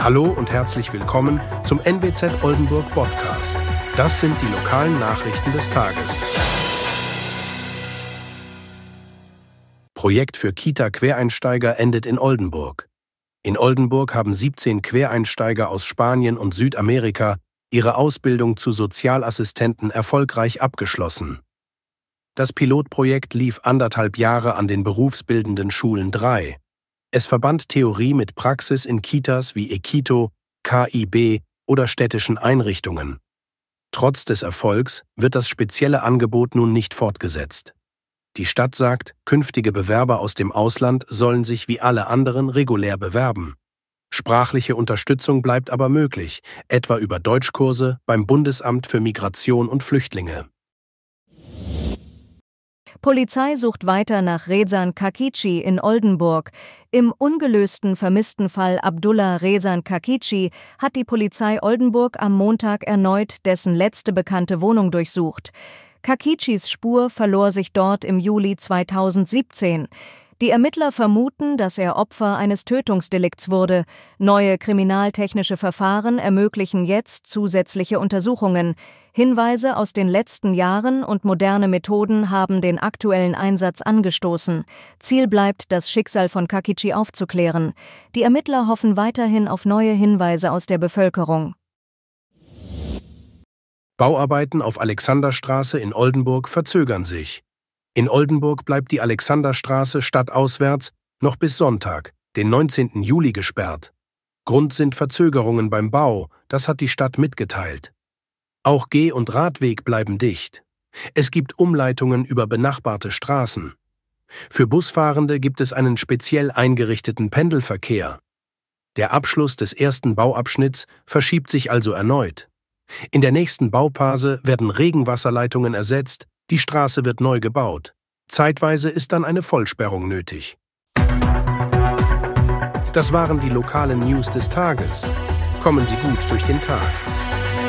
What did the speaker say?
Hallo und herzlich willkommen zum NWZ Oldenburg Podcast. Das sind die lokalen Nachrichten des Tages. Projekt für Kita-Quereinsteiger endet in Oldenburg. In Oldenburg haben 17 Quereinsteiger aus Spanien und Südamerika ihre Ausbildung zu Sozialassistenten erfolgreich abgeschlossen. Das Pilotprojekt lief 1,5 Jahre an den berufsbildenden Schulen 3. Es verband Theorie mit Praxis in Kitas wie Equito, KIB oder städtischen Einrichtungen. Trotz des Erfolgs wird das spezielle Angebot nun nicht fortgesetzt. Die Stadt sagt, künftige Bewerber aus dem Ausland sollen sich wie alle anderen regulär bewerben. Sprachliche Unterstützung bleibt aber möglich, etwa über Deutschkurse beim Bundesamt für Migration und Flüchtlinge. Polizei sucht weiter nach Rezan Kakici in Oldenburg. Im ungelösten vermissten Fall Abdullah Rezan Kakici hat die Polizei Oldenburg am Montag erneut dessen letzte bekannte Wohnung durchsucht. Kakicis Spur verlor sich dort im Juli 2017. Die Ermittler vermuten, dass er Opfer eines Tötungsdelikts wurde. Neue kriminaltechnische Verfahren ermöglichen jetzt zusätzliche Untersuchungen. Hinweise aus den letzten Jahren und moderne Methoden haben den aktuellen Einsatz angestoßen. Ziel bleibt, das Schicksal von Kakici aufzuklären. Die Ermittler hoffen weiterhin auf neue Hinweise aus der Bevölkerung. Bauarbeiten auf Alexanderstraße in Oldenburg verzögern sich. In Oldenburg bleibt die Alexanderstraße stadtauswärts noch bis Sonntag, den 19. Juli gesperrt. Grund sind Verzögerungen beim Bau, das hat die Stadt mitgeteilt. Auch Geh- und Radweg bleiben dicht. Es gibt Umleitungen über benachbarte Straßen. Für Busfahrende gibt es einen speziell eingerichteten Pendelverkehr. Der Abschluss des ersten Bauabschnitts verschiebt sich also erneut. In der nächsten Bauphase werden Regenwasserleitungen ersetzt, die Straße wird neu gebaut. Zeitweise ist dann eine Vollsperrung nötig. Das waren die lokalen News des Tages. Kommen Sie gut durch den Tag.